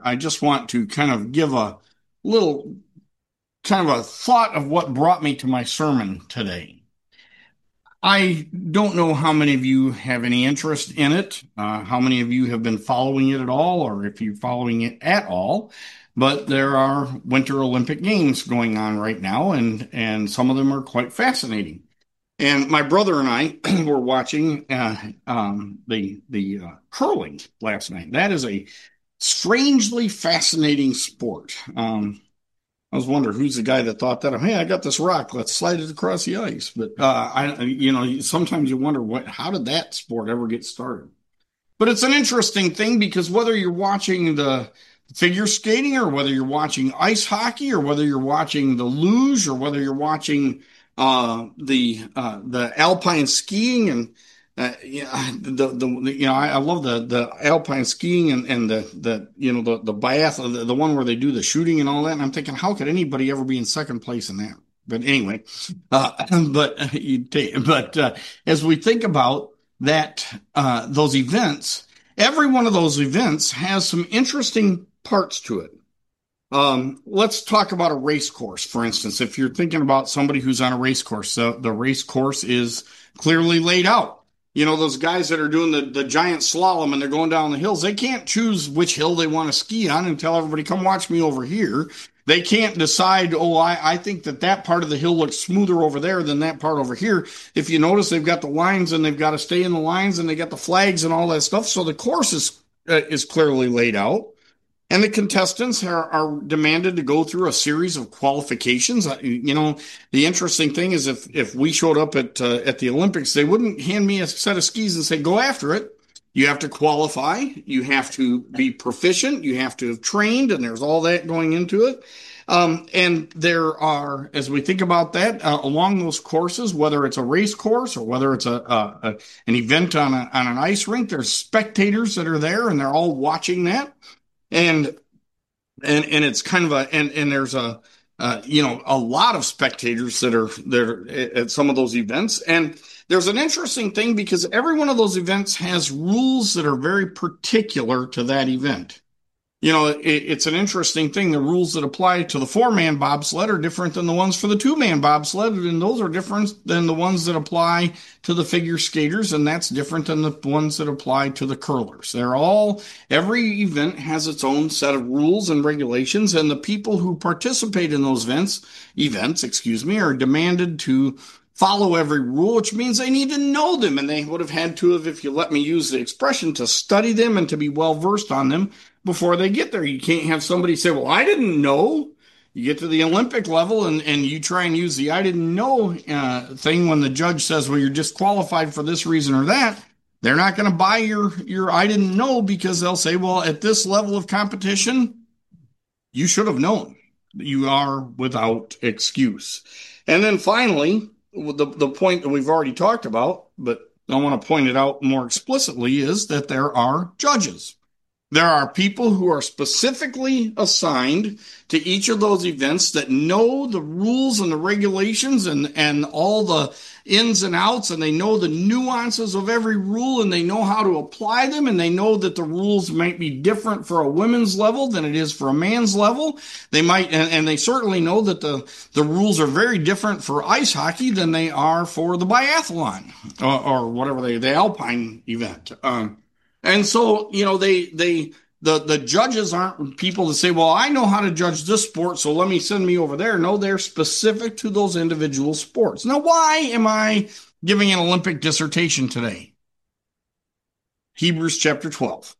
I just want to kind of give a little kind of a thought of what brought me to my sermon today. I don't know how many of you have any interest in it, how many of you have been following it at all, or if you're following it at all. But there are Winter Olympic Games going on right now, and some of them are quite fascinating. And my brother and I were watching the curling last night. That is a strangely fascinating sport. I was wondering who's the guy that thought that. Hey, I got this rock. Let's slide it across the ice. But sometimes you wonder how did that sport ever get started? But it's an interesting thing because whether you're watching the figure skating or whether you're watching ice hockey or whether you're watching the luge or whether you're watching the alpine skiing and I love the alpine skiing and the biathlon, the one where they do the shooting and all that. And I'm thinking, how could anybody ever be in second place in that? But anyway, as we think about that, those events, every one of those events has some interesting parts to it. Let's talk about a race course, for instance. If you're thinking about somebody who's on a race course, the race course is clearly laid out. You know, those guys that are doing the giant slalom and they're going down the hills, they can't choose which hill they want to ski on and tell everybody, come watch me over here. They can't decide, I think that part of the hill looks smoother over there than that part over here. If you notice, they've got the lines and they've got to stay in the lines and they got the flags and all that stuff. So the course is clearly laid out. And the contestants are demanded to go through a series of qualifications. The interesting thing is if we showed up at the Olympics, they wouldn't hand me a set of skis and say, go after it. You have to qualify. You have to be proficient. You have to have trained, and there's all that going into it. And there are, as we think about that, along those courses, whether it's a race course or whether it's an event on an ice rink, there's spectators that are there, and they're all watching that. And it's kind of and there's a lot of spectators that are at some of those events. And there's an interesting thing because every one of those events has rules that are very particular to that event. It's an interesting thing. The rules that apply to the 4-man bobsled are different than the ones for the 2-man bobsled, and those are different than the ones that apply to the figure skaters, and that's different than the ones that apply to the curlers. Every event has its own set of rules and regulations, and the people who participate in those events, are demanded to follow every rule, which means they need to know them, and they would have had to have, if you let me use the expression, to study them and to be well versed on them before they get there. You can't have somebody say, well, I didn't know. You get to the Olympic level and you try and use the I didn't know thing when the judge says, well, you're disqualified for this reason or that. They're not going to buy your I didn't know because they'll say, well, at this level of competition, you should have known. You are without excuse. And then finally, the point that we've already talked about, but I want to point it out more explicitly, is that there are judges. There are people who are specifically assigned to each of those events that know the rules and the regulations and all the ins and outs, and they know the nuances of every rule, and they know how to apply them, and they know that the rules might be different for a women's level than it is for a man's level. They might, and they certainly know that the rules are very different for ice hockey than they are for the biathlon or whatever the alpine event. And so, the judges aren't people that say, well, I know how to judge this sport, so let me send me over there. No, they're specific to those individual sports. Now, why am I giving an Olympic dissertation today? Hebrews chapter 12.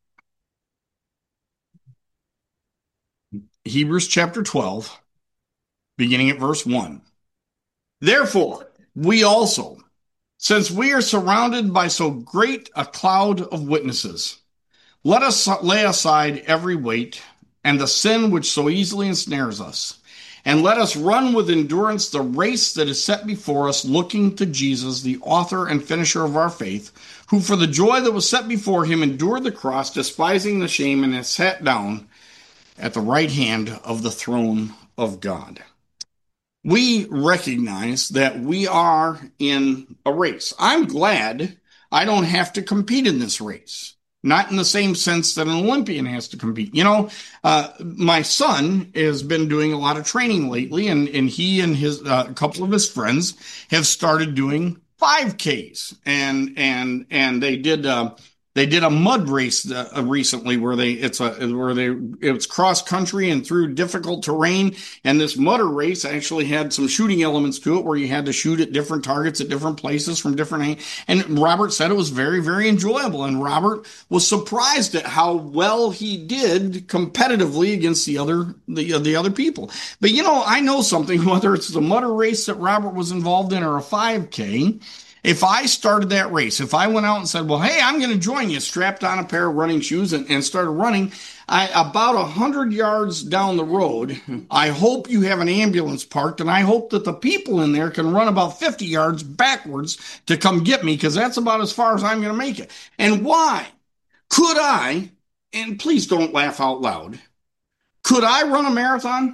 Hebrews chapter 12, beginning at verse 1. Therefore, we also, since we are surrounded by so great a cloud of witnesses, let us lay aside every weight and the sin which so easily ensnares us, and let us run with endurance the race that is set before us, looking to Jesus, the author and finisher of our faith, who for the joy that was set before him endured the cross, despising the shame, and has sat down at the right hand of the throne of God. We recognize that we are in a race. I'm glad I don't have to compete in this race. not in the same sense that an Olympian has to compete. My son has been doing a lot of training lately, and he and his a couple of his friends have started doing 5Ks, and they did a mud race recently where it's cross country and through difficult terrain. And this mudder race actually had some shooting elements to it where you had to shoot at different targets at different places from different. And Robert said it was very, very enjoyable. And Robert was surprised at how well he did competitively against the other people. But I know something, whether it's the mudder race that Robert was involved in or a 5K. If I started that race, if I went out and said, well, hey, I'm going to join you, strapped on a pair of running shoes and started running, about 100 yards down the road, I hope you have an ambulance parked, and I hope that the people in there can run about 50 yards backwards to come get me, because that's about as far as I'm going to make it. And why? Could I, and please don't laugh out loud, could I run a marathon?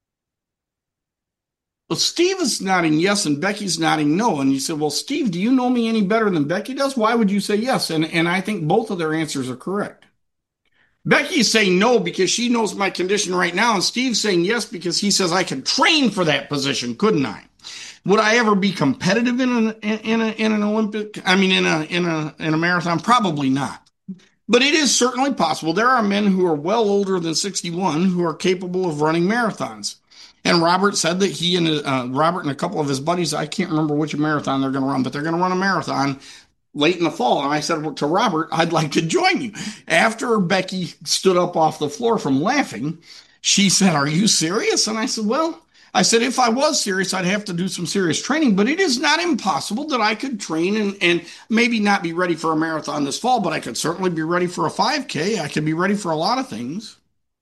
Well, Steve is nodding yes, and Becky's nodding no. And you said, well, Steve, do you know me any better than Becky does? Why would you say yes? And I think both of their answers are correct. Becky's saying no because she knows my condition right now, and Steve's saying yes because he says I could train for that position, couldn't I? Would I ever be competitive in an Olympic? I mean, in a marathon? Probably not. But it is certainly possible. There are men who are well older than 61 who are capable of running marathons. And Robert said that he and Robert and a couple of his buddies, I can't remember which marathon they're going to run, but they're going to run a marathon late in the fall. And I said to Robert, I'd like to join you. After Becky stood up off the floor from laughing, she said, are you serious? And I said, if I was serious, I'd have to do some serious training, but it is not impossible that I could train and maybe not be ready for a marathon this fall, but I could certainly be ready for a 5K. I could be ready for a lot of things.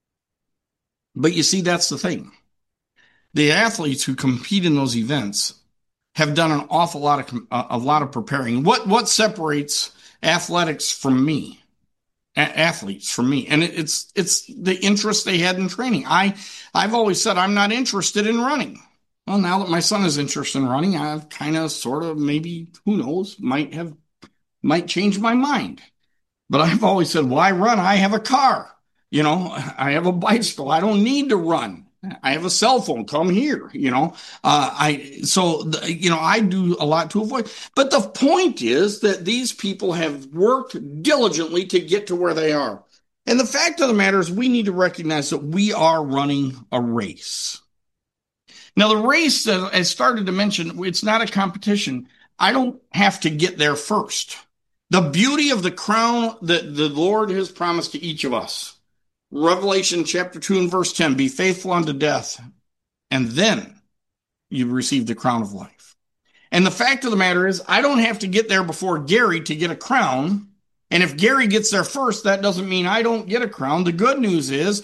But you see, that's the thing. The athletes who compete in those events have done an awful lot of preparing. What separates athletics from me? Athletes from me, and it's the interest they had in training. I've always said I'm not interested in running. Well, now that my son is interested in running, I've kind of sort of maybe, who knows, might change my mind. But I've always said, why run? I have a car. I have a bicycle. I don't need to run. I have a cell phone. Come here. I do a lot to avoid. But the point is that these people have worked diligently to get to where they are. And the fact of the matter is we need to recognize that we are running a race. Now, the race, as I started to mention, it's not a competition. I don't have to get there first. The beauty of the crown that the Lord has promised to each of us. Revelation chapter 2 and verse 10, be faithful unto death, and then you receive the crown of life. And the fact of the matter is, I don't have to get there before Gary to get a crown. And if Gary gets there first, that doesn't mean I don't get a crown. The good news is,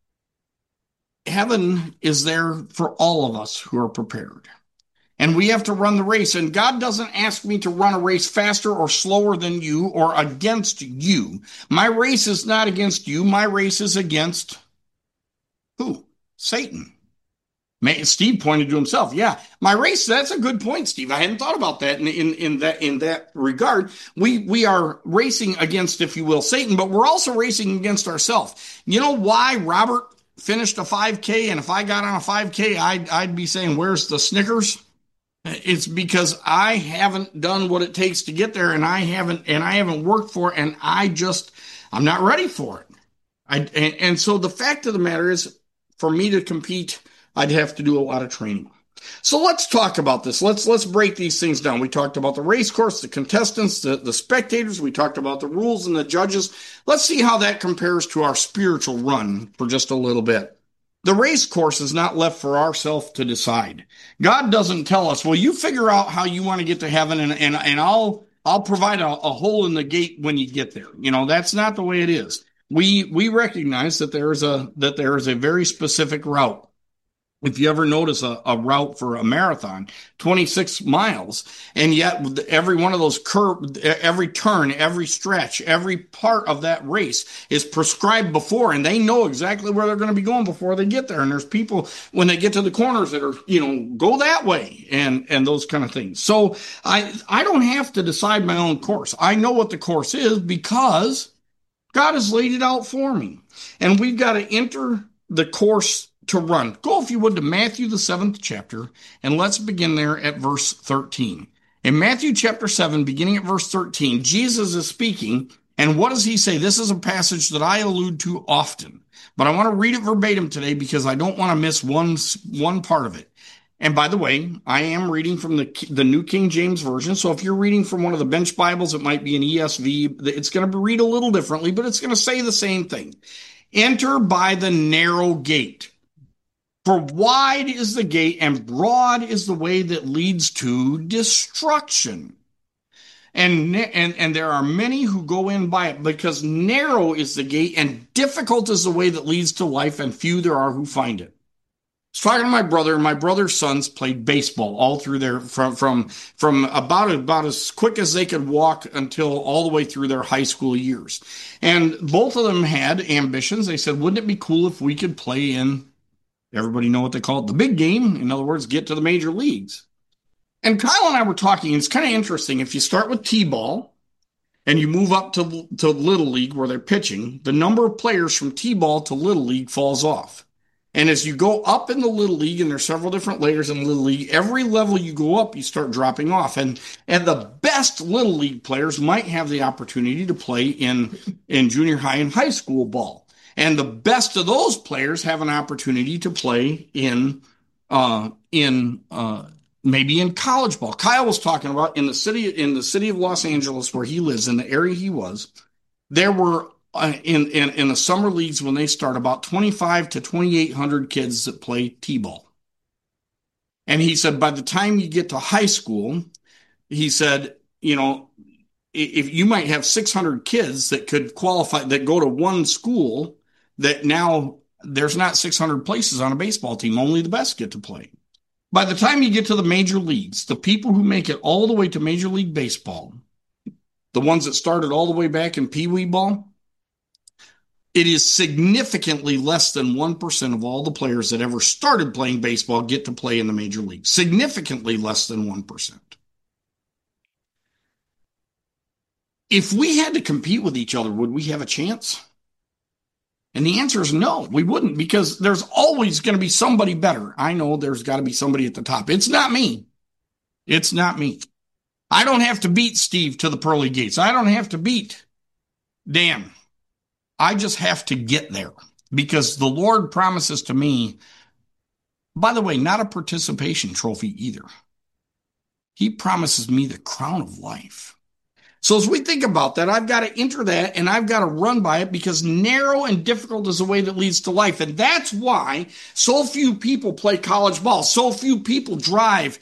heaven is there for all of us who are prepared. And we have to run the race. And God doesn't ask me to run a race faster or slower than you or against you. My race is not against you. My race is against who? Satan. Steve pointed to himself. Yeah, my race, that's a good point, Steve. I hadn't thought about that in that regard. We are racing against, if you will, Satan, but we're also racing against ourselves. You know why Robert finished a 5K? And if I got on a 5K, I'd be saying, where's the Snickers? It's because I haven't done what it takes to get there, and I haven't worked for it, and I'm not ready for it. And so the fact of the matter is, for me to compete, I'd have to do a lot of training. So let's talk about this. Let's break these things down. We talked about the race course, the contestants, the spectators. We talked about the rules and the judges. Let's see how that compares to our spiritual run for just a little bit. The race course is not left for ourselves to decide. God doesn't tell us, well, you figure out how you want to get to heaven, and I'll provide a hole in the gate when you get there. That's not the way it is. We recognize that there is a very specific route. If you ever notice a route for a marathon, 26 miles, and yet every one of those every turn, every stretch, every part of that race is prescribed before, and they know exactly where they're going to be going before they get there. And there's people when they get to the corners that are, go that way and those kind of things. So I don't have to decide my own course. I know what the course is because God has laid it out for me. And we've got to enter the course to run. Go, if you would, to Matthew, the 7th chapter, and let's begin there at verse 13. In Matthew chapter 7, beginning at verse 13, Jesus is speaking, and what does he say? This is a passage that I allude to often, but I want to read it verbatim today because I don't want to miss one part of it. And by the way, I am reading from the New King James Version. So if you're reading from one of the bench Bibles, it might be an ESV. It's going to read a little differently, but it's going to say the same thing. Enter by the narrow gate. For wide is the gate and broad is the way that leads to destruction. And there are many who go in by it, because narrow is the gate and difficult is the way that leads to life, and few there are who find it. I was talking to my brother, and my brother's sons played baseball all through their from about as quick as they could walk until all the way through their high school years. And both of them had ambitions. They said, wouldn't it be cool if we could play in, everybody know what they call it, the big game? In other words, get to the major leagues. And Kyle and I were talking, and it's kind of interesting. If you start with T-ball and you move up to Little League where they're pitching, the number of players from T-ball to Little League falls off. And as you go up in the Little League, and there's several different layers in Little League, every level you go up, you start dropping off. And the best Little League players might have the opportunity to play in junior high and high school ball. And the best of those players have an opportunity to play in maybe in college ball. Kyle was talking about in the city of Los Angeles, where he lives, in the area he was, there were in the summer leagues, when they start, about 25 to 2,800 kids that play T-ball. And he said, by the time you get to high school, he said, if you might have 600 kids that could qualify, that go to one school, that now there's not 600 places on a baseball team. Only the best get to play. By the time you get to the major leagues, the people who make it all the way to Major League Baseball, the ones that started all the way back in Pee Wee ball, it is significantly less than 1% of all the players that ever started playing baseball get to play in the major league. Significantly less than 1%. If we had to compete with each other, would we have a chance? And the answer is no, we wouldn't, because there's always going to be somebody better. I know there's got to be somebody at the top. It's not me. It's not me. I don't have to beat Steve to the pearly gates. I don't have to beat Dan. I just have to get there, because the Lord promises to me, by the way, not a participation trophy either. He promises me the crown of life. So as we think about that, I've got to enter that, and I've got to run by it, because narrow and difficult is the way that leads to life. And that's why so few people play college ball. So few people drive.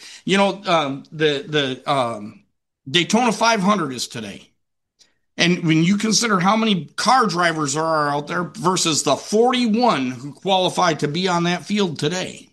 The Daytona 500 is today. And when you consider how many car drivers there are out there versus the 41 who qualified to be on that field today,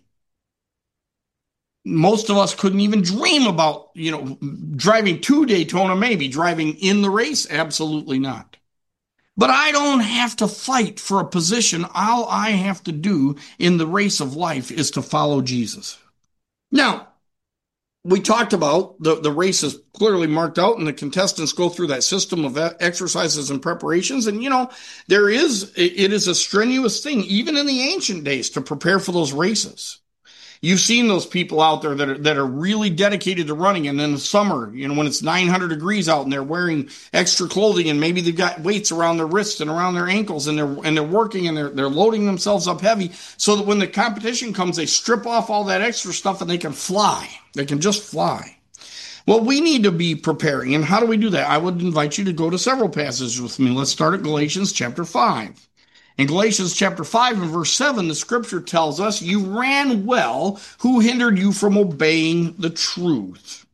most of us couldn't even dream about, driving to Daytona, maybe driving in the race. Absolutely not. But I don't have to fight for a position. All I have to do in the race of life is to follow Jesus. Now, we talked about the race is clearly marked out, and the contestants go through that system of exercises and preparations. And, it is a strenuous thing, even in the ancient days, to prepare for those races. You've seen those people out there that are really dedicated to running. And in the summer, when it's 900 degrees out and they're wearing extra clothing, and maybe they've got weights around their wrists and around their ankles, and they're working, and they're loading themselves up heavy, so that when the competition comes, they strip off all that extra stuff and they can fly. They can just fly. Well, we need to be preparing. And how do we do that? I would invite you to go to several passages with me. Let's start at Galatians chapter 5. In Galatians chapter 5 and verse 7, the scripture tells us, you ran well. Who hindered you from obeying the truth?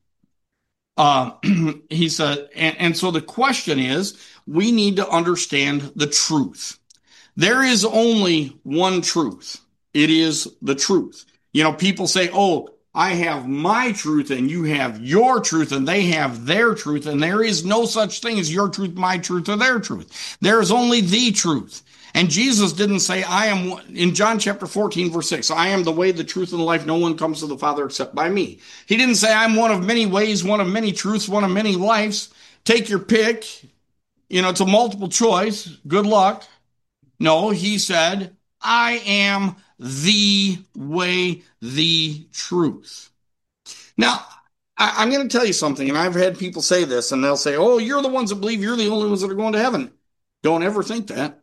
He said, and so the question is, we need to understand the truth. There is only one truth. It is the truth. People say, oh, I have my truth and you have your truth and they have their truth, and there is no such thing as your truth, my truth, or their truth. There is only the truth. And Jesus didn't say, in John chapter 14, verse 6, I am the way, the truth, and the life. No one comes to the Father except by me. He didn't say, I'm one of many ways, one of many truths, one of many lives. Take your pick. It's a multiple choice. Good luck. No, he said, I am the way, the truth. Now, I'm going to tell you something, and I've had people say this, and they'll say, oh, you're the ones that believe you're the only ones that are going to heaven. Don't ever think that.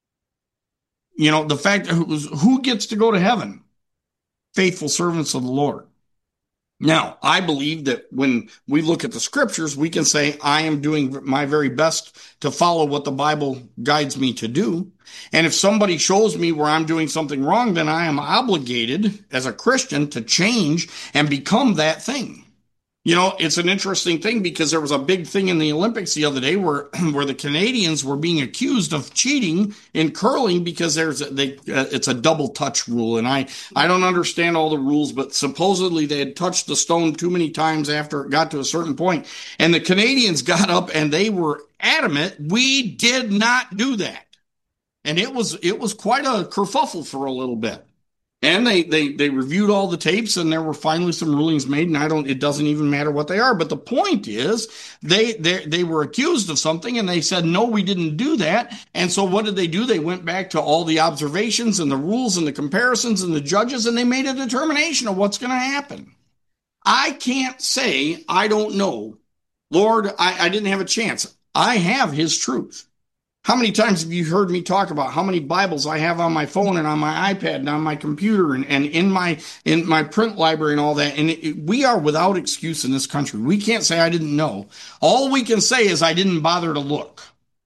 The fact who gets to go to heaven? Faithful servants of the Lord. Now, I believe that when we look at the scriptures, we can say, I am doing my very best to follow what the Bible guides me to do. And if somebody shows me where I'm doing something wrong, then I am obligated as a Christian to change and become that thing. It's an interesting thing because there was a big thing in the Olympics the other day where the Canadians were being accused of cheating in curling because it's a double touch rule. And I don't understand all the rules, but supposedly they had touched the stone too many times after it got to a certain point. And the Canadians got up and they were adamant, we did not do that. And it was quite a kerfuffle for a little bit. And they reviewed all the tapes, and there were finally some rulings made, and it doesn't even matter what they are. But the point is, they were accused of something, and they said, no, we didn't do that. And so what did they do? They went back to all the observations and the rules and the comparisons and the judges, and they made a determination of what's going to happen. I can't say, I don't know. Lord, I didn't have a chance. I have his truth. How many times have you heard me talk about how many Bibles I have on my phone and on my iPad and on my computer and in my print library and all that? And we are without excuse in this country. We can't say I didn't know. All we can say is I didn't bother to look.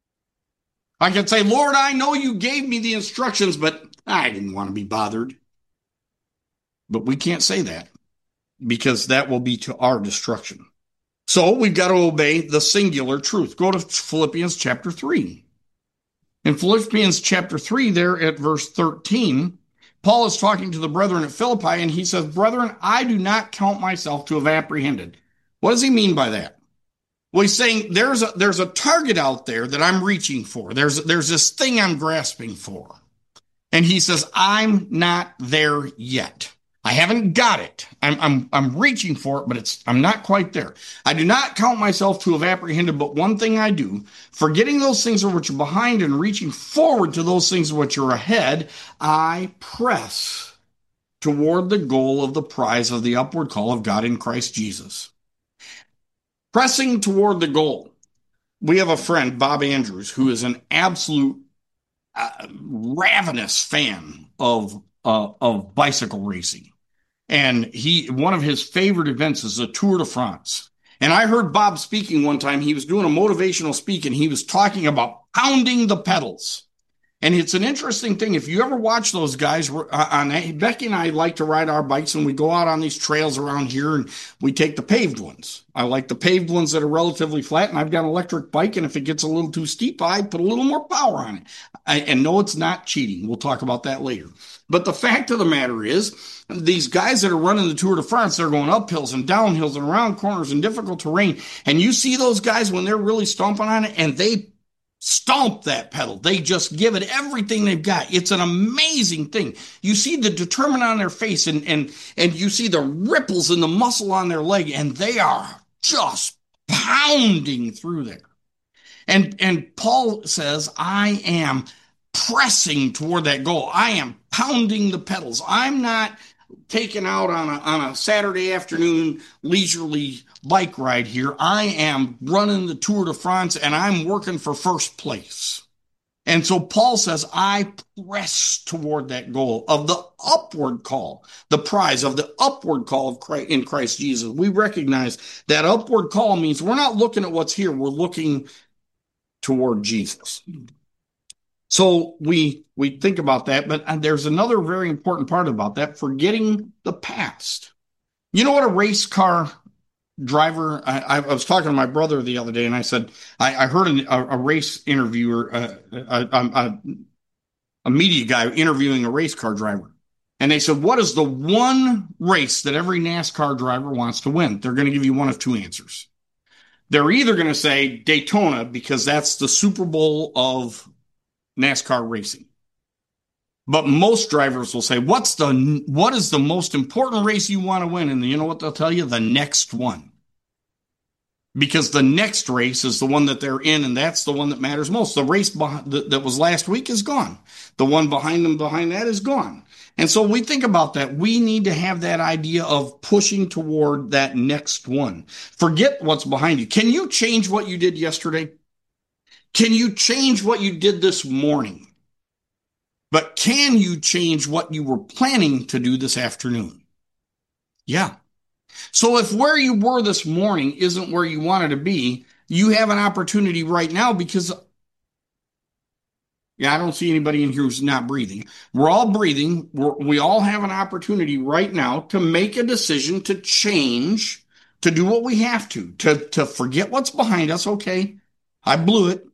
I can say, Lord, I know you gave me the instructions, but I didn't want to be bothered. But we can't say that because that will be to our destruction. So we've got to obey the singular truth. Go to Philippians chapter 3. In Philippians chapter 3, there at verse 13, Paul is talking to the brethren at Philippi, and he says, brethren, I do not count myself to have apprehended. What does he mean by that? Well, he's saying there's a target out there that I'm reaching for. There's this thing I'm grasping for. And he says, I'm not there yet. I haven't got it. I'm reaching for it, but I'm not quite there. I do not count myself to have apprehended, but one thing I do, forgetting those things which are behind and reaching forward to those things which are ahead, I press toward the goal of the prize of the upward call of God in Christ Jesus. Pressing toward the goal. We have a friend, Bob Andrews, who is an absolute ravenous fan of bicycle racing. And one of his favorite events is the Tour de France. And I heard Bob speaking one time. He was doing a motivational speak, and he was talking about pounding the pedals. And it's an interesting thing. If you ever watch those guys, Becky and I like to ride our bikes, and we go out on these trails around here, and we take the paved ones. I like the paved ones that are relatively flat, and I've got an electric bike, and if it gets a little too steep, I put a little more power on it. And no, it's not cheating. We'll talk about that later. But the fact of the matter is, these guys that are running the Tour de France, they're going up hills and down hills and around corners and difficult terrain. And you see those guys when they're really stomping on it, and they stomp that pedal. They just give it everything they've got. It's an amazing thing. You see the determination on their face, and you see the ripples in the muscle on their leg, and they are just pounding through there. And Paul says, I am pressing toward that goal. I am pounding the pedals. I'm not taking out on a Saturday afternoon leisurely bike ride here. I am running the Tour de France, and I'm working for first place. And so Paul says, I press toward that goal of the upward call, the prize of the upward call of Christ, in Christ Jesus. We recognize that upward call means we're not looking at what's here. We're looking toward Jesus. So we think about that, but there's another very important part about that, forgetting the past. You know what a race car driver, I was talking to my brother the other day, and I said, I heard a race interviewer, a media guy interviewing a race car driver. And they said, what is the one race that every NASCAR driver wants to win? They're going to give you one of two answers. They're either going to say Daytona, because that's the Super Bowl of NASCAR racing. But most drivers will say, what is the most important race you want to win? And you know what they'll tell you? The next one. because the next race is the one that they're in, and that's the one that matters most. The race that was last week is gone. The one behind them behind that is gone. And so we think about that. We need to have that idea of pushing toward that next one. Forget what's behind you. Can you change what you did yesterday? Can you change what you did this morning? But can you change what you were planning to do this afternoon? Yeah. So if where you were this morning isn't where you wanted to be, you have an opportunity right now because, yeah, I don't see anybody in here who's not breathing. We're all breathing. We all have an opportunity right now to make a decision to change, to do what we have to forget what's behind us. Okay, I blew it.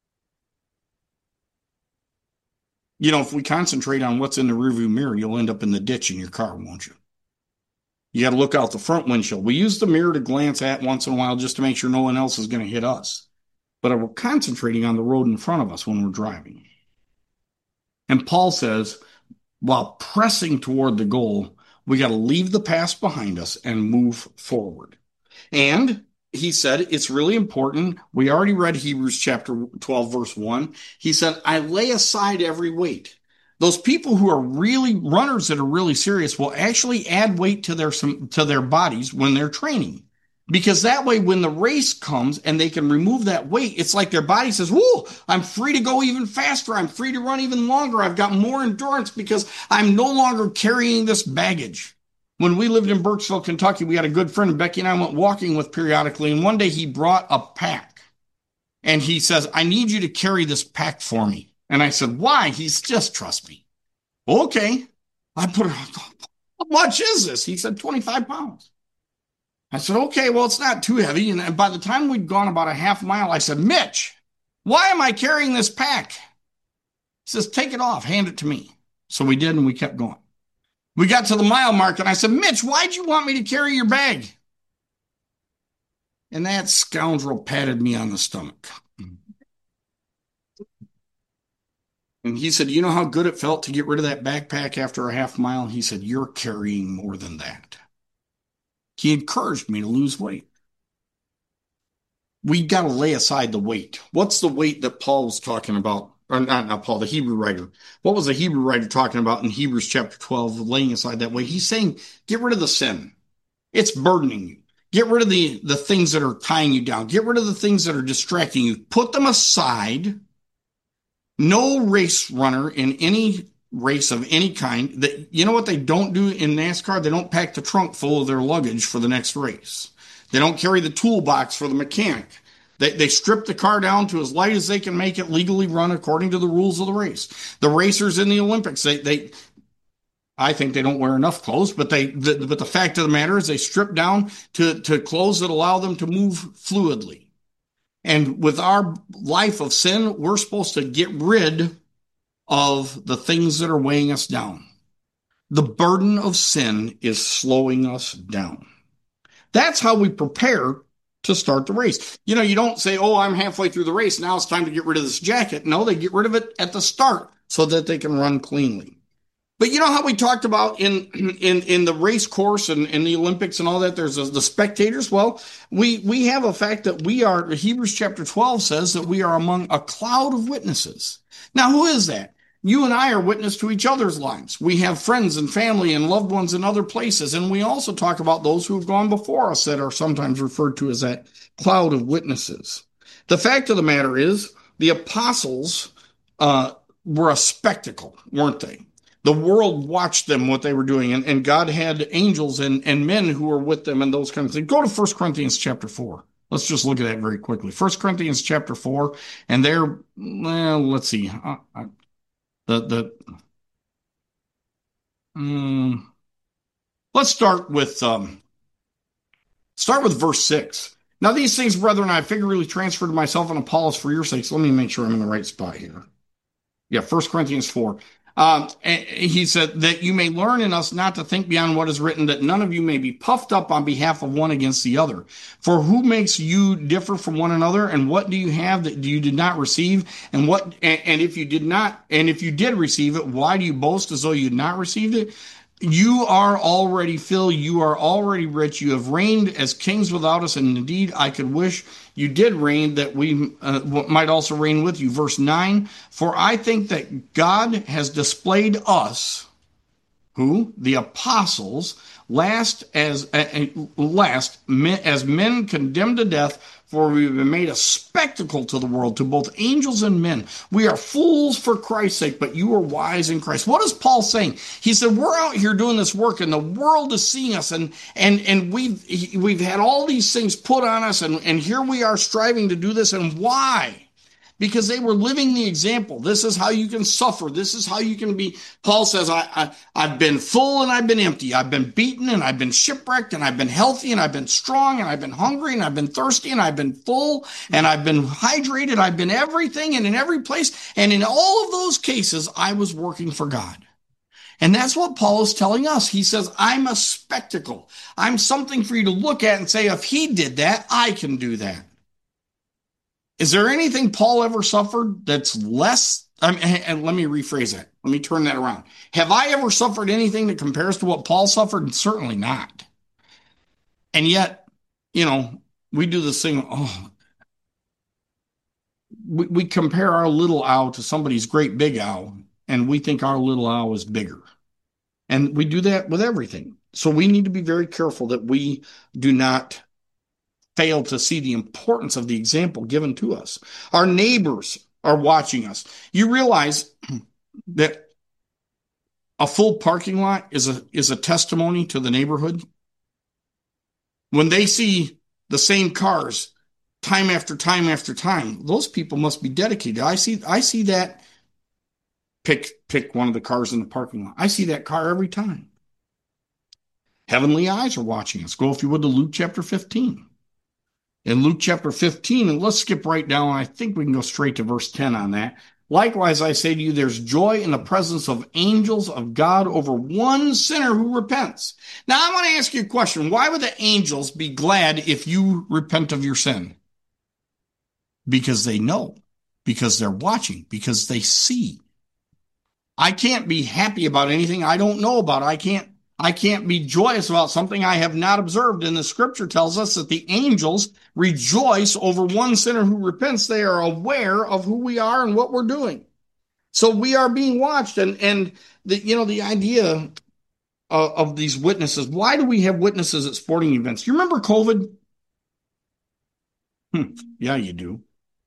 You know, if we concentrate on what's in the rearview mirror, you'll end up in the ditch in your car, won't you? You got to look out the front windshield. We use the mirror to glance at once in a while just to make sure no one else is going to hit us. But we're concentrating on the road in front of us when we're driving. And Paul says, while pressing toward the goal, we got to leave the past behind us and move forward. And he said, it's really important. We already read Hebrews chapter 12, verse 1. He said, I lay aside every weight. Those people who are really runners that are really serious will actually add weight to their bodies when they're training. Because that way, when the race comes and they can remove that weight, it's like their body says, whoa, I'm free to go even faster. I'm free to run even longer. I've got more endurance because I'm no longer carrying this baggage. When we lived in Burkesville, Kentucky, we had a good friend, and Becky and I went walking with periodically. And one day he brought a pack and he says, I need you to carry this pack for me. And I said, why? He's just trust me. Okay. I put it on. How much is this? He said, 25 pounds. I said, okay, well, it's not too heavy. And by the time we'd gone about a half mile, I said, Mitch, why am I carrying this pack? He says, take it off, hand it to me. So we did, and we kept going. We got to the mile mark, and I said, Mitch, why'd you want me to carry your bag? And that scoundrel patted me on the stomach. And he said, you know how good it felt to get rid of that backpack after a half mile? He said, you're carrying more than that. He encouraged me to lose weight. We got to lay aside the weight. What's the weight that Paul was talking about? Or not Paul, the Hebrew writer. What was the Hebrew writer talking about in Hebrews chapter 12, laying aside that weight? He's saying, get rid of the sin. It's burdening you. Get rid of the things that are tying you down. Get rid of the things that are distracting you. Put them aside. No race runner in any race of any kind, that, you know what they don't do in NASCAR? They don't pack the trunk full of their luggage for the next race. They don't carry the toolbox for the mechanic. They strip the car down to as light as they can make it legally run according to the rules of the race. The racers in the Olympics, I think they don't wear enough clothes, but but the fact of the matter is they strip down to clothes that allow them to move fluidly. And with our life of sin, we're supposed to get rid of the things that are weighing us down. The burden of sin is slowing us down. That's how we prepare to start the race. You know, you don't say, oh, I'm halfway through the race. Now it's time to get rid of this jacket. No, they get rid of it at the start so that they can run cleanly. But you know how we talked about in the race course and in the Olympics and all that, there's the spectators. Well, we have a fact that we are, Hebrews chapter 12 says that we are among a cloud of witnesses. Now, who is that? You and I are witness to each other's lives. We have friends and family and loved ones in other places. And we also talk about those who have gone before us that are sometimes referred to as that cloud of witnesses. The fact of the matter is the apostles were a spectacle, weren't they? The world watched them, what they were doing, and God had angels and men who were with them and those kinds of things. Go to 1 Corinthians chapter 4. Let's just look at that very quickly. 1 Corinthians chapter 4, and there, well, let's see. Let's start with verse 6. Now these things, brethren, I figuratively transferred to myself and Apollos for your sakes. Let me make sure I'm in the right spot here. Yeah, 1 Corinthians 4. He said that you may learn in us not to think beyond what is written, that none of you may be puffed up on behalf of one against the other. For who makes you differ from one another? And what do you have that you did not receive? And if you did receive it, why do you boast as though you had not received it? You are already filled. You are already rich. You have reigned as kings without us. And indeed, I could wish you did reign, that we might also reign with you. Verse 9, for I think that God has displayed us, who? The apostles, as men condemned to death, for we have been made a spectacle to the world, to both angels and men. We are fools for Christ's sake, but you are wise in Christ. What is Paul saying? He said, we're out here doing this work, and the world is seeing us, and we've had all these things put on us, and here we are striving to do this. And why? Because they were living the example. This is how you can suffer. This is how you can be. Paul says, I've been full and I've been empty. I've been beaten and I've been shipwrecked, and I've been healthy and I've been strong, and I've been hungry and I've been thirsty, and I've been full and I've been hydrated. I've been everything and in every place. And in all of those cases, I was working for God. And that's what Paul is telling us. He says, I'm a spectacle. I'm something for you to look at and say, if he did that, I can do that. Is there anything Paul ever suffered that's less? And let me rephrase that. Let me turn that around. Have I ever suffered anything that compares to what Paul suffered? Certainly not. And yet, we do this thing. Oh, we compare our little owl to somebody's great big owl, and we think our little owl is bigger. And we do that with everything. So we need to be very careful that we do not fail to see the importance of the example given to us. Our neighbors are watching us. You realize that a full parking lot is a testimony to the neighborhood. When they see the same cars time after time after time, those people must be dedicated. I see that. Pick one of the cars in the parking lot. I see that car every time. Heavenly eyes are watching us. Go, if you would, to Luke chapter 15. In Luke chapter 15, and let's skip right down. I think we can go straight to verse 10 on that. Likewise, I say to you, there's joy in the presence of angels of God over one sinner who repents. Now, I want to ask you a question. Why would the angels be glad if you repent of your sin? Because they know, because they're watching, because they see. I can't be happy about anything I don't know about. I can't be joyous about something I have not observed. And the scripture tells us that the angels rejoice over one sinner who repents. They are aware of who we are and what we're doing. So we are being watched. And the idea of these witnesses. Why do we have witnesses at sporting events? You remember COVID? Yeah, you do.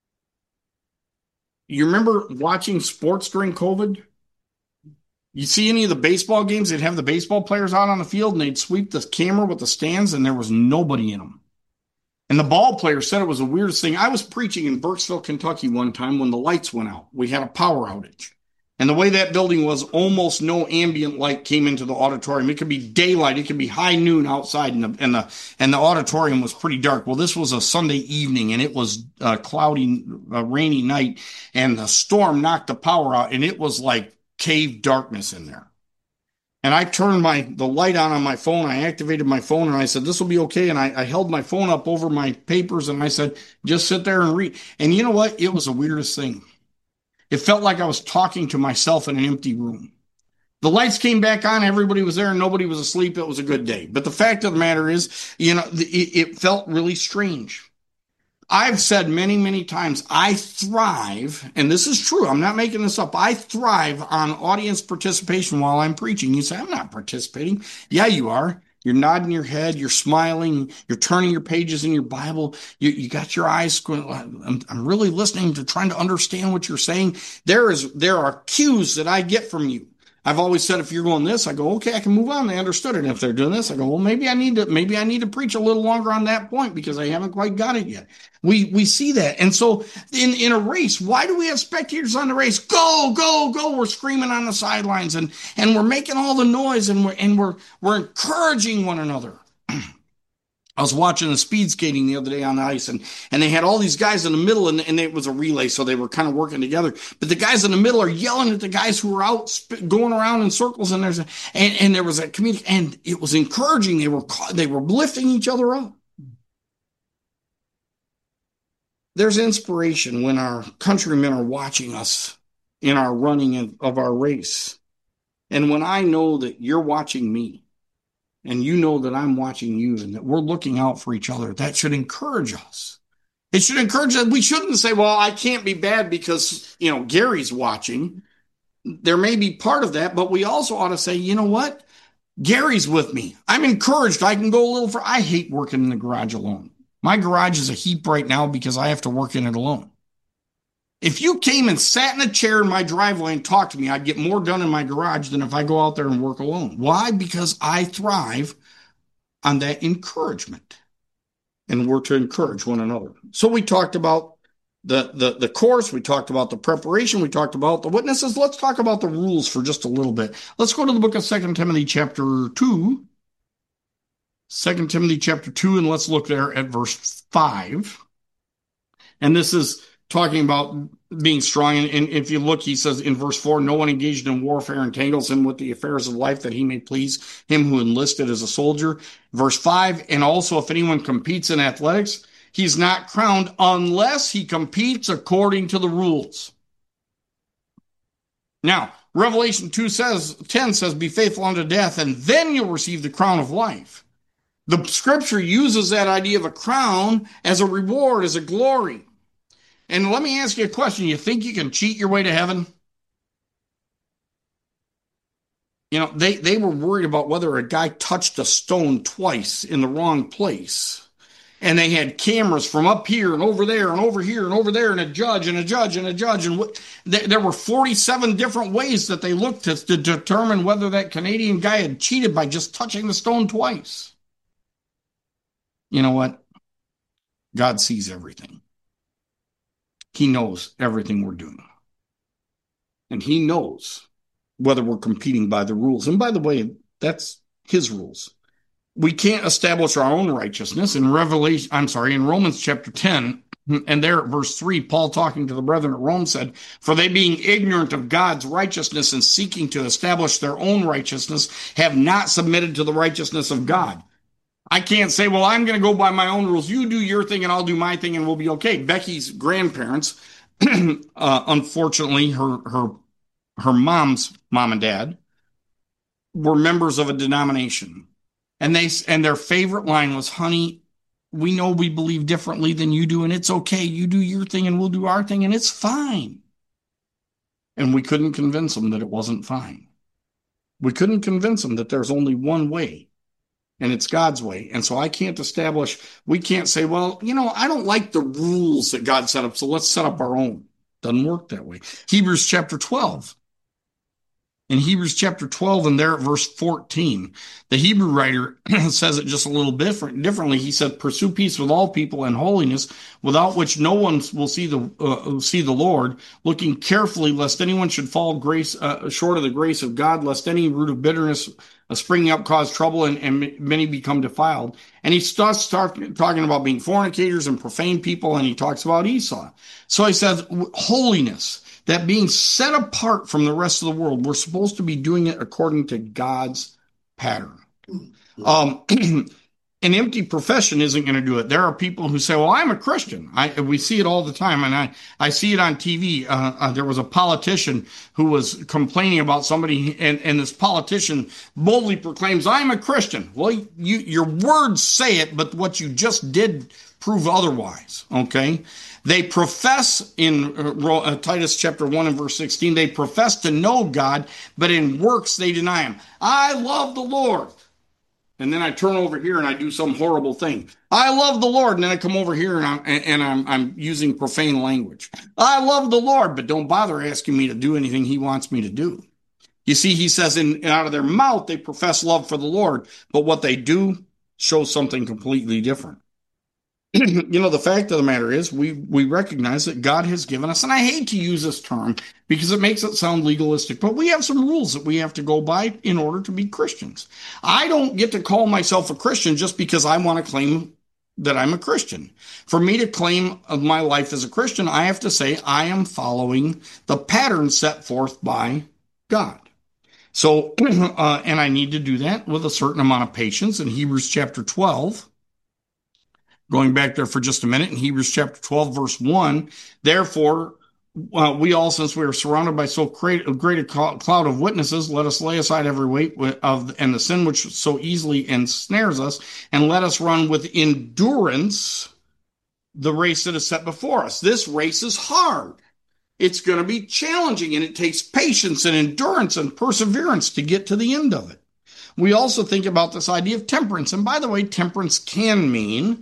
You remember watching sports during COVID? You see any of the baseball games, they'd have the baseball players out on the field and they'd sweep the camera with the stands and there was nobody in them. And the ball players said it was the weirdest thing. I was preaching in Burkesville, Kentucky one time when the lights went out. We had a power outage. And the way that building was, almost no ambient light came into the auditorium. It could be daylight. It could be high noon outside, and the auditorium was pretty dark. Well, this was a Sunday evening, and it was a cloudy, rainy night, and the storm knocked the power out, and it was like cave darkness in there. And I turned the light on my phone. I activated my phone and I said, this will be okay. And I held my phone up over my papers and I said, just sit there and read. And you know what? It was the weirdest thing. It felt like I was talking to myself in an empty room. The lights came back on. Everybody was there and nobody was asleep. It was a good day. But the fact of the matter is, it felt really strange. I've said many, many times, I thrive, and this is true, I'm not making this up, I thrive on audience participation while I'm preaching. You say, I'm not participating. Yeah, you are. You're nodding your head, you're smiling, you're turning your pages in your Bible, you got your eyes going, I'm really listening to trying to understand what you're saying. There are cues that I get from you. I've always said, if you're going this, I go, okay, I can move on. They understood it. And if they're doing this, I go, well, maybe I need to preach a little longer on that point because I haven't quite got it yet. We see that. And so in a race, why do we have spectators on the race? Go, go, go. We're screaming on the sidelines and we're making all the noise and we're encouraging one another. I was watching the speed skating the other day on the ice and they had all these guys in the middle and it was a relay. So they were kind of working together, but the guys in the middle are yelling at the guys who are out going around in circles. And there was a community and it was encouraging. They were lifting each other up. There's inspiration when our countrymen are watching us in our running of our race. And when I know that you're watching me and you know that I'm watching you and that we're looking out for each other, that should encourage us. It should encourage us. We shouldn't say, well, I can't be bad because, Gary's watching. There may be part of that, but we also ought to say, you know what? Gary's with me. I'm encouraged. I can go a little further. I hate working in the garage alone. My garage is a heap right now because I have to work in it alone. If you came and sat in a chair in my driveway and talked to me, I'd get more done in my garage than if I go out there and work alone. Why? Because I thrive on that encouragement. And we're to encourage one another. So we talked about the course, we talked about the preparation, we talked about the witnesses. Let's talk about the rules for just a little bit. Let's go to the book of 2 Timothy chapter 2. 2 Timothy chapter 2, and let's look there at verse 5. And this is talking about being strong. And if you look, he says in verse 4, no one engaged in warfare entangles him with the affairs of life that he may please him who enlisted as a soldier. Verse 5, and also if anyone competes in athletics, he's not crowned unless he competes according to the rules. Now, Revelation 2:10 says, be faithful unto death, and then you'll receive the crown of life. The scripture uses that idea of a crown as a reward, as a glory. And let me ask you a question. You think you can cheat your way to heaven? They were worried about whether a guy touched a stone twice in the wrong place. And they had cameras from up here and over there and over here and over there and a judge and a judge and a judge. And there were 47 different ways that they looked to determine whether that Canadian guy had cheated by just touching the stone twice. You know what? God sees everything. He knows everything we're doing. And he knows whether we're competing by the rules. And by the way, that's his rules. We can't establish our own righteousness. In Romans chapter 10, and there at verse 3, Paul talking to the brethren at Rome said, for they being ignorant of God's righteousness and seeking to establish their own righteousness, have not submitted to the righteousness of God. I can't say, well, I'm going to go by my own rules. You do your thing and I'll do my thing and we'll be okay. Becky's grandparents, unfortunately, her mom's mom and dad were members of a denomination. And their favorite line was, honey, we know we believe differently than you do, and it's okay. You do your thing and we'll do our thing, and it's fine. And we couldn't convince them that it wasn't fine. We couldn't convince them that there's only one way, and it's God's way. And so we can't say, well, I don't like the rules that God set up, so let's set up our own. Doesn't work that way. Hebrews chapter 12. In Hebrews chapter 12 and there at verse 14, the Hebrew writer says it just a little differently. He said, pursue peace with all people and holiness, without which no one will see the Lord, looking carefully lest anyone should fall short of the grace of God, lest any root of bitterness springing up cause trouble and many become defiled. And he starts talking about being fornicators and profane people, and he talks about Esau. So he says, holiness, that being set apart from the rest of the world, we're supposed to be doing it according to God's pattern. An empty profession isn't going to do it. There are people who say, well, I'm a Christian. We see it all the time, and I see it on TV. There was a politician who was complaining about somebody, and this politician boldly proclaims, I'm a Christian. Well, your words say it, but what you just did prove otherwise, okay? They profess in Titus chapter 1 and verse 16, they profess to know God, but in works they deny him. I love the Lord. And then I turn over here and I do some horrible thing. I love the Lord. And then I come over here and I'm using profane language. I love the Lord, but don't bother asking me to do anything he wants me to do. You see, he says out of their mouth, they profess love for the Lord, but what they do shows something completely different. The fact of the matter is we recognize that God has given us, and I hate to use this term because it makes it sound legalistic, but we have some rules that we have to go by in order to be Christians. I don't get to call myself a Christian just because I want to claim that I'm a Christian. For me to claim my life as a Christian, I have to say I am following the pattern set forth by God. So, and I need to do that with a certain amount of patience. In Hebrews chapter 12, going back there for just a minute, in Hebrews chapter 12, verse 1, therefore, We all, since we are surrounded by so great a cloud of witnesses, let us lay aside every weight and the sin which so easily ensnares us, and let us run with endurance the race that is set before us. This race is hard. It's going to be challenging, and it takes patience and endurance and perseverance to get to the end of it. We also think about this idea of temperance. And by the way, temperance can mean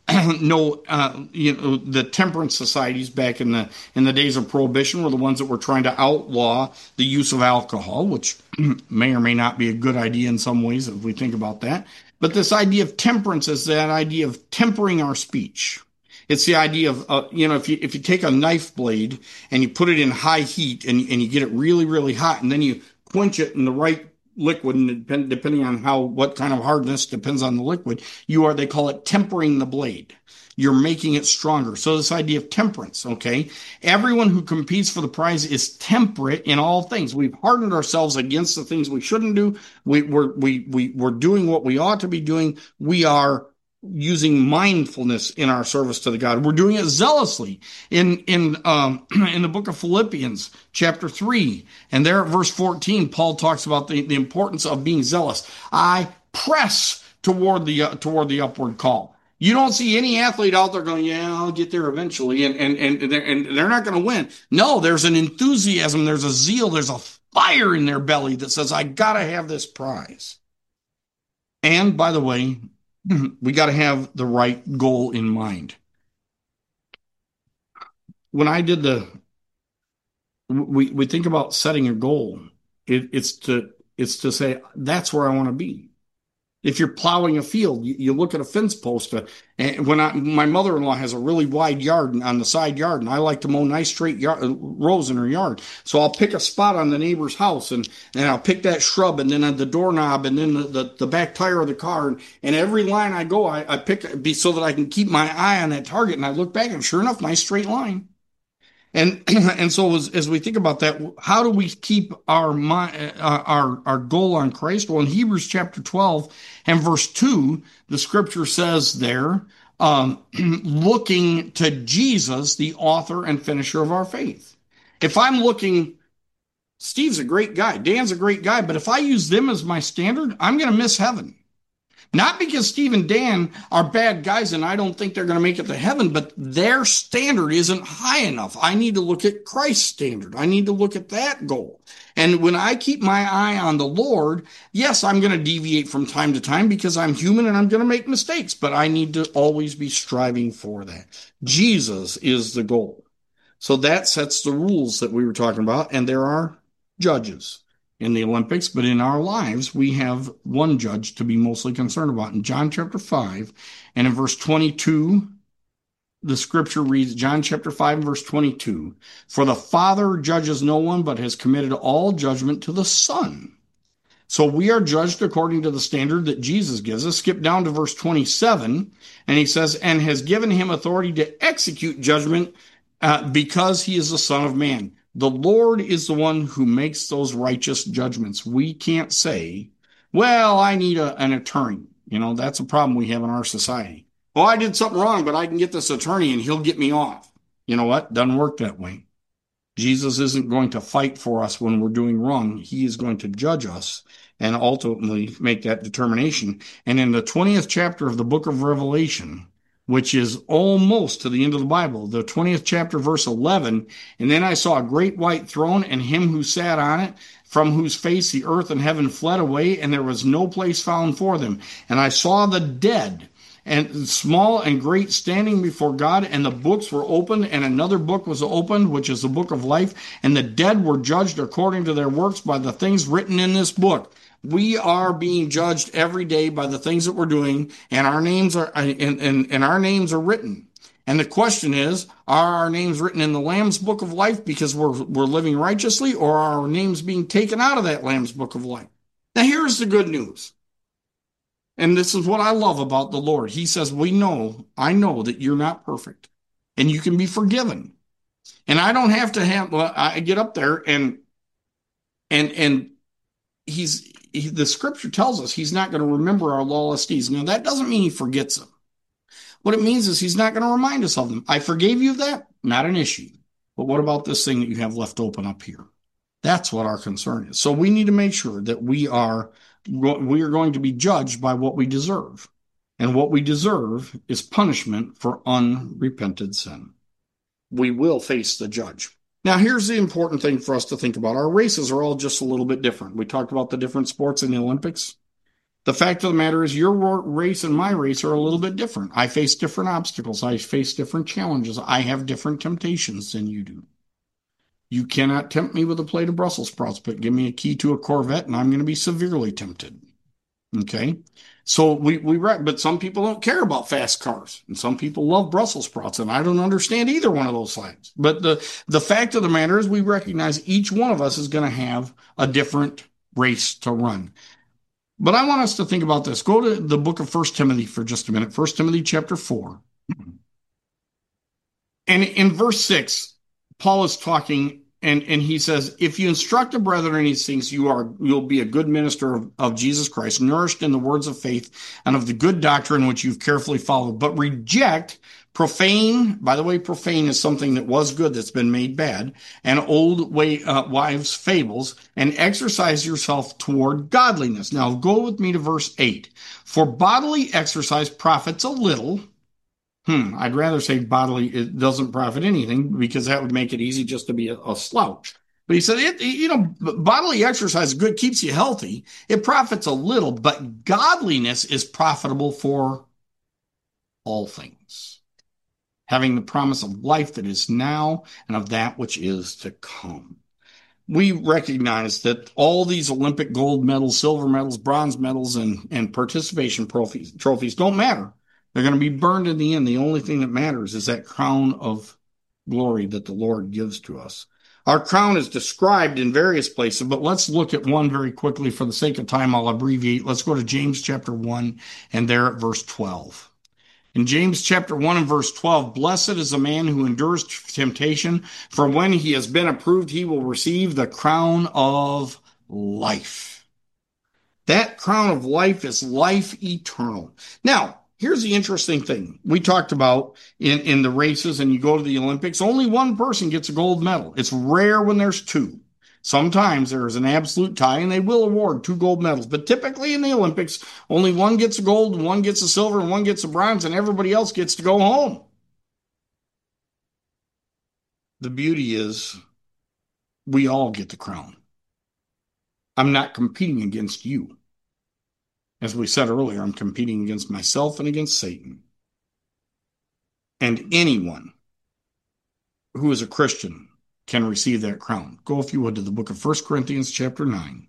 the temperance societies back in the days of prohibition were the ones that were trying to outlaw the use of alcohol, which may or may not be a good idea in some ways if we think about that. But this idea of temperance is that idea of tempering our speech. It's the idea of, if you take a knife blade and you put it in high heat and you get it really, really hot, and then you quench it in the right liquid, and depending on what kind of hardness depends on the liquid, they call it tempering the blade. You're making it stronger. So this idea of temperance, okay? Everyone who competes for the prize is temperate in all things. We've hardened ourselves against the things we shouldn't do. We're doing what we ought to be doing. We are using mindfulness in our service to the God. We're doing it zealously in the book of Philippians chapter 3. And there at verse 14, Paul talks about the importance of being zealous. I press toward the upward call. You don't see any athlete out there going, yeah, I'll get there eventually. And they're not going to win. No, there's an enthusiasm. There's a zeal. There's a fire in their belly that says, I got to have this prize. And by the way, we got to have the right goal in mind. When I did we think about setting a goal. It's to say that's where I want to be. If you're plowing a field, you look at a fence post. And my mother-in-law has a really wide yard on the side yard, and I like to mow nice straight rows in her yard. So I'll pick a spot on the neighbor's house, and I'll pick that shrub, and then on the doorknob, and then the back tire of the car, and every line I go, I pick so that I can keep my eye on that target. And I look back, and sure enough, nice straight line. And so as we think about that, how do we keep our goal on Christ? Well, in Hebrews chapter 12 and verse 2, the scripture says there, looking to Jesus, the author and finisher of our faith. If I'm looking, Steve's a great guy, Dan's a great guy, but if I use them as my standard, I'm going to miss heaven. Not because Steve and Dan are bad guys and I don't think they're going to make it to heaven, but their standard isn't high enough. I need to look at Christ's standard. I need to look at that goal. And when I keep my eye on the Lord, yes, I'm going to deviate from time to time because I'm human and I'm going to make mistakes, but I need to always be striving for that. Jesus is the goal. So that sets the rules that we were talking about, and there are judges in the Olympics, but in our lives, we have one judge to be mostly concerned about. In John chapter 5 and in verse 22, the scripture reads, John chapter 5 and verse 22, for the Father judges no one, but has committed all judgment to the Son. So we are judged according to the standard that Jesus gives us. Skip down to verse 27, and he says, and has given him authority to execute judgment because he is the Son of Man. The Lord is the one who makes those righteous judgments. We can't say, well, I need an attorney. That's a problem we have in our society. Well, I did something wrong, but I can get this attorney and he'll get me off. You know what? Doesn't work that way. Jesus isn't going to fight for us when we're doing wrong. He is going to judge us and ultimately make that determination. And in the 20th chapter of the book of Revelation, which is almost to the end of the Bible, the 20th chapter, verse 11, and then I saw a great white throne and him who sat on it, from whose face the earth and heaven fled away, and there was no place found for them. And I saw the dead, and small and great, standing before God, and the books were opened, and another book was opened, which is the book of life, and the dead were judged according to their works by the things written in this book. We are being judged every day by the things that we're doing, and our names are and our names are written. And the question is, are our names written in the Lamb's book of life because we're living righteously, or are our names being taken out of that Lamb's book of life? Now here's the good news. And this is what I love about the Lord. He says, I know that you're not perfect and you can be forgiven. And I don't have to I get up there and the scripture tells us he's not going to remember our lawless deeds. Now, that doesn't mean he forgets them. What it means is he's not going to remind us of them. I forgave you of that. Not an issue. But what about this thing that you have left open up here? That's what our concern is. So we need to make sure that we are going to be judged by what we deserve. And what we deserve is punishment for unrepented sin. We will face the judge. Now, here's the important thing for us to think about. Our races are all just a little bit different. We talked about the different sports in the Olympics. The fact of the matter is your race and my race are a little bit different. I face different obstacles. I face different challenges. I have different temptations than you do. You cannot tempt me with a plate of Brussels sprouts, but give me a key to a Corvette and I'm going to be severely tempted. Okay. So but some people don't care about fast cars and some people love Brussels sprouts. And I don't understand either one of those sides. But the fact of the matter is we recognize each one of us is going to have a different race to run. But I want us to think about this. Go to the book of 1 Timothy for just a minute. 1 Timothy chapter 4. And in verse 6, Paul is talking and he says, if you instruct a brother in these things, you'll be a good minister of Jesus Christ, nourished in the words of faith and of the good doctrine which you've carefully followed. But reject profane, by the way, profane is something that was good that's been made bad, and old wives' fables, and exercise yourself toward godliness. Now go with me to verse 8. For bodily exercise profits a little. I'd rather say bodily, it doesn't profit anything because that would make it easy just to be a slouch. But he said, bodily exercise good, keeps you healthy. It profits a little, but godliness is profitable for all things, having the promise of life that is now and of that which is to come. We recognize that all these Olympic gold medals, silver medals, bronze medals, and participation trophies don't matter. They're going to be burned in the end. The only thing that matters is that crown of glory that the Lord gives to us. Our crown is described in various places, but let's look at one very quickly. For the sake of time, I'll abbreviate. Let's go to James chapter 1 and there at verse 12. In James chapter 1 and verse 12, blessed is the man who endures temptation, for when he has been approved, he will receive the crown of life. That crown of life is life eternal. Now, here's the interesting thing. We talked about in the races, and you go to the Olympics, only one person gets a gold medal. It's rare when there's two. Sometimes there's an absolute tie, and they will award 2 gold medals. But typically in the Olympics, only one gets a gold, and one gets a silver, and one gets a bronze, and everybody else gets to go home. The beauty is we all get the crown. I'm not competing against you. As we said earlier, I'm competing against myself and against Satan. And anyone who is a Christian can receive that crown. Go, if you would, to the book of 1 Corinthians chapter 9.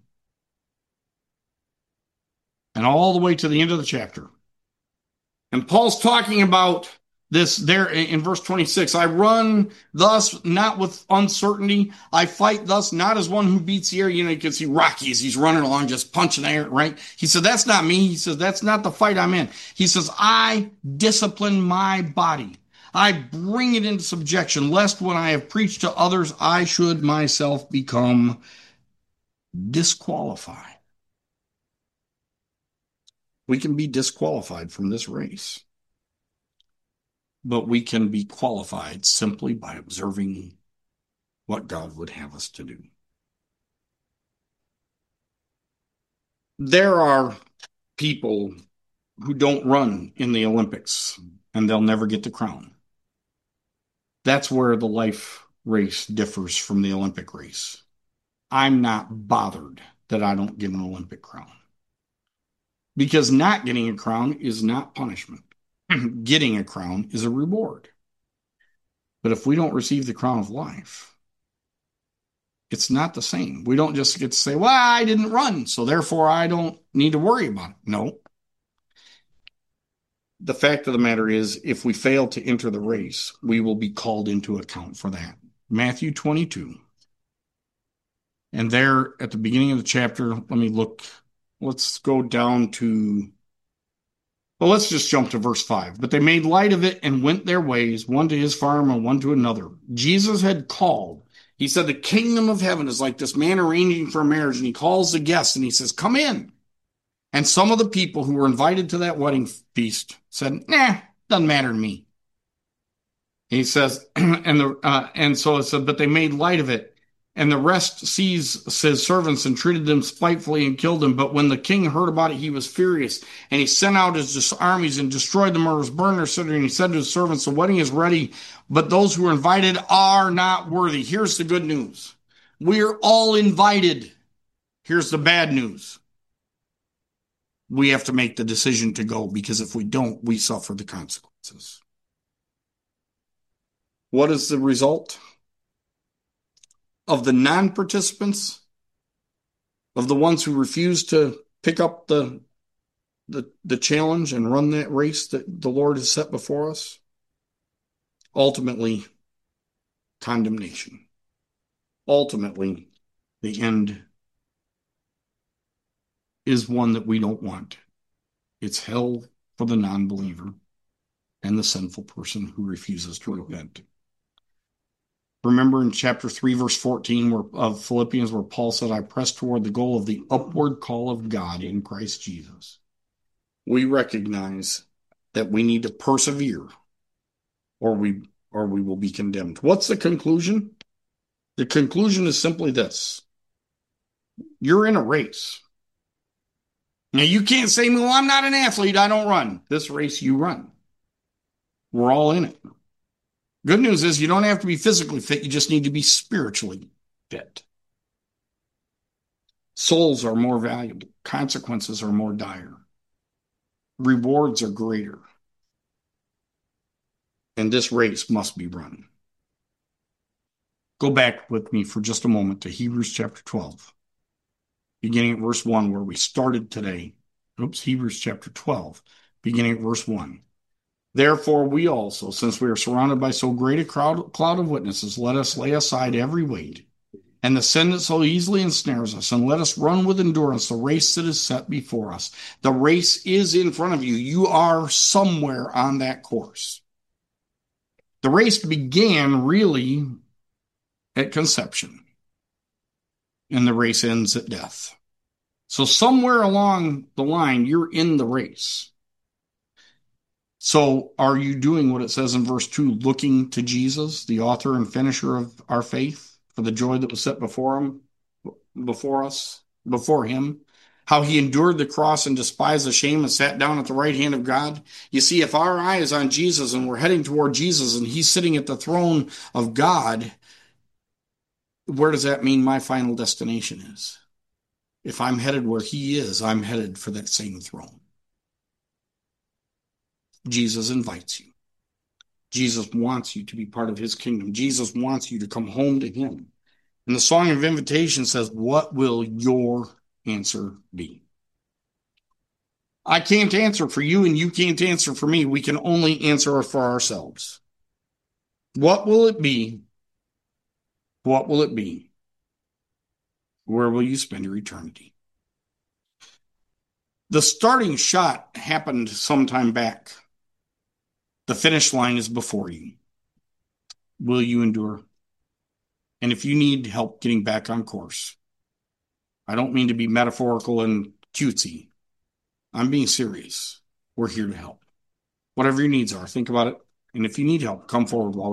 And all the way to the end of the chapter. And Paul's talking about this there in verse 26. I run thus not with uncertainty. I fight thus not as one who beats the air. You can see Rocky as he's running along just punching the air, right? He said, that's not me. He says, that's not the fight I'm in. He says, I discipline my body. I bring it into subjection, lest when I have preached to others, I should myself become disqualified. We can be disqualified from this race, but we can be qualified simply by observing what God would have us to do. There are people who don't run in the Olympics, and they'll never get the crown. That's where the life race differs from the Olympic race. I'm not bothered that I don't get an Olympic crown. Because not getting a crown is not punishment. Getting a crown is a reward. But if we don't receive the crown of life, it's not the same. We don't just get to say, well, I didn't run, so therefore I don't need to worry about it. No. The fact of the matter is, if we fail to enter the race, we will be called into account for that. Matthew 22. And there at the beginning of the chapter, let's go down to, well, let's just jump to verse 5. But they made light of it and went their ways, one to his farm and one to another. Jesus had called. He said, the kingdom of heaven is like this man arranging for a marriage, and he calls the guests and he says, come in. And some of the people who were invited to that wedding feast said, nah, doesn't matter to me. He says, and so it said, but they made light of it. And the rest seized his servants and treated them spitefully and killed them. But when the king heard about it, he was furious. And he sent out his armies and destroyed the murderers, burned their city. And he said to his servants, the wedding is ready, but those who are invited are not worthy. Here's the good news. We're all invited. Here's the bad news. We have to make the decision to go, because if we don't, we suffer the consequences. What is the result? Of the non-participants, of the ones who refuse to pick up the challenge and run that race that the Lord has set before us, ultimately condemnation. Ultimately, the end is one that we don't want. It's hell for the non-believer and the sinful person who refuses to repent. Remember in chapter 3, verse 14 of Philippians, where Paul said, I press toward the goal of the upward call of God in Christ Jesus. We recognize that we need to persevere, or we will be condemned. What's the conclusion? The conclusion is simply this. You're in a race. Now, you can't say, well, I'm not an athlete, I don't run. This race you run. We're all in it. Good news is you don't have to be physically fit, you just need to be spiritually fit. Souls are more valuable. Consequences are more dire. Rewards are greater. And this race must be run. Go back with me for just a moment to Hebrews chapter 12, beginning at verse 1, where we started today. Hebrews chapter 12, beginning at verse 1. Therefore, we also, since we are surrounded by so great a cloud of witnesses, let us lay aside every weight and the sin that so easily ensnares us, and let us run with endurance the race that is set before us. The race is in front of you. You are somewhere on that course. The race began really at conception, and the race ends at death. So somewhere along the line, you're in the race. So are you doing what it says in verse 2, looking to Jesus, the author and finisher of our faith, for the joy that was set before him, before him, how he endured the cross and despised the shame and sat down at the right hand of God? You see, if our eye is on Jesus and we're heading toward Jesus and he's sitting at the throne of God, where does that mean my final destination is? If I'm headed where he is, I'm headed for that same throne. Jesus invites you. Jesus wants you to be part of his kingdom. Jesus wants you to come home to him. And the song of invitation says, what will your answer be? I can't answer for you, and you can't answer for me. We can only answer for ourselves. What will it be? What will it be? Where will you spend your eternity? The starting shot happened some time back. The finish line is before you. Will you endure? And if you need help getting back on course, I don't mean to be metaphorical and cutesy. I'm being serious. We're here to help. Whatever your needs are, think about it. And if you need help, come forward while